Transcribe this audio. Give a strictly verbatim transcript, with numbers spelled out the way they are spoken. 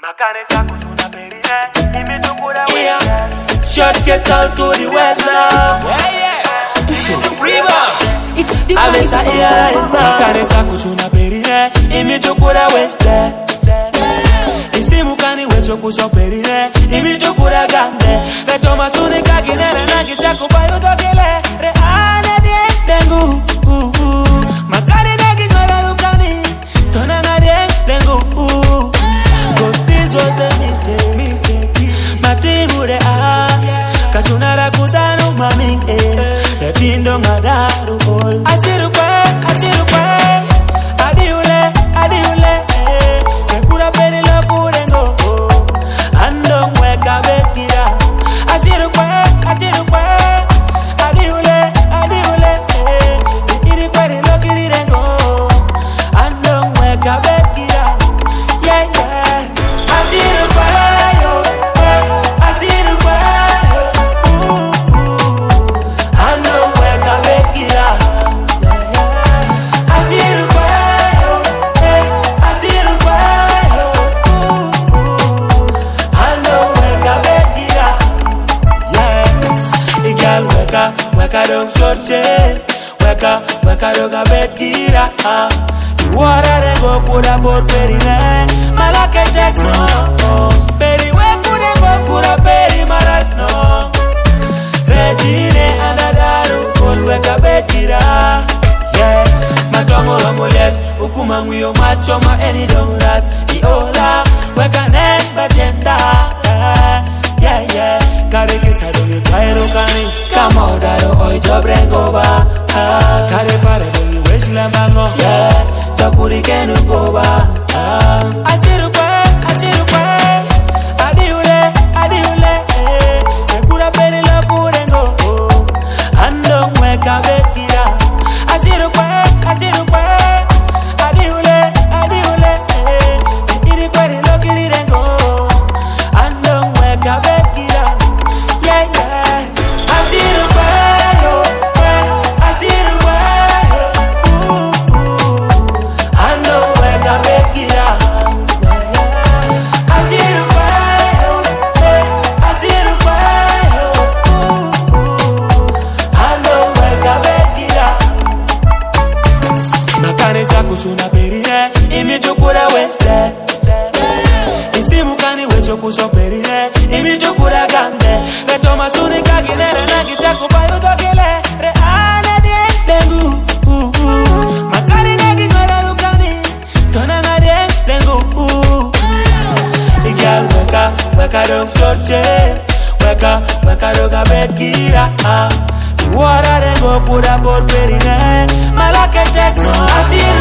Yeah, shot gets out to the west now. Yeah, yeah. Prima, It's the I miss voice a ear. Makanisa kushuna perine, imitukura weste. Isimu kani wecho kusho perine, imitukura gande. Reto masuni kakinere nangi chako bayo dokele. Re ane die dengu. Makani nagi nora lukani, tona na die dengu. Cause this was a mistake. Matimu de ah, kasunara kutanu maming eh. The tindo ngadaru all. Asiru kwe, asiru kwe. Adiule, adiule eh. Ekura peri lo kurengo. Ando mweka bekira. Asiru kwe, asiru kwe. Adiule, adiule eh. Iri kweri lo kirirengo. Ando mweka bekira. Yeah, yeah. Asiru kwe yo. Asiru kwe yo. Ando mweka bekira. Asiru kwe yo. Asiru kwe yo. Ando mweka bekira. Yeah. Igal weka, weka dong shortche. Weka, weka doga bekira. Ah. Wara rengo kura por perine. Malake tekno. Peri we kure go kura peri maras no. Retire andadaru kol weka betira. Yeah. Matongo romoles. Ukuma nguyo macho ma eni donguras. Iola. Weka nen bajenda. Yeah, yeah. Kare kisa dongi kairo kani. Kama odaro oi jobrengo ba. Kare pare dongi weshla mango. Yeah. Takuri kenu koba. Asiru kwe, asiru kwe. Adiule, adiule eh. Ekura peri lo kurengo. Ando mweka bekira. Asiru kwe, asiru kwe. Adiule, adiule eh. Iri kweri lo kirirengo. Ando mweka bekira. Yeah, yeah. Asiru kwe yo. Asiru kwe yo. Ando mweka bekira. Asiru kwe yo. Asiru kwe yo. Ando mweka bekira. Makanisa kushuna perine, imitukura weste. Isimu kani wecho kusho perine, imitukura gande. Reto masuni kakinere nangi chako bayo dokele. Re ane die dengu. Makani nagi nora lukani, tona na die dengu. Igal weka, weka dong shortche. Weka, weka doga bekira. Ah. Wara rengo kura por perine. Malake tekno. Asiru